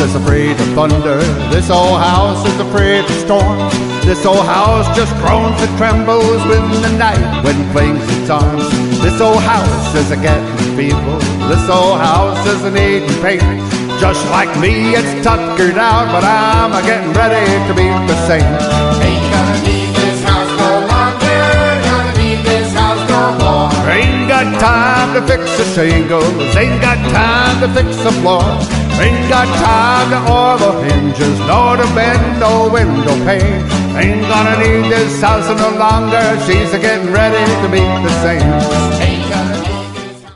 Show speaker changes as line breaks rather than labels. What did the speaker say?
is afraid of thunder. This old house is afraid of storms. This old house just groans and trembles when the night wind flings its arms. This old house is a getting feeble. This old house is a needing paint. Just like me, it's tuckered out, but I'm a getting ready to be the same.
Ain't gonna need this house no longer. Gonna need this house no more.
Ain't got time to fix the shingles. Ain't got time to fix the floor. Ain't got time to oil the hinges, nor to bend no window pane. Ain't gonna need this house no longer. She's a getting ready to be the same.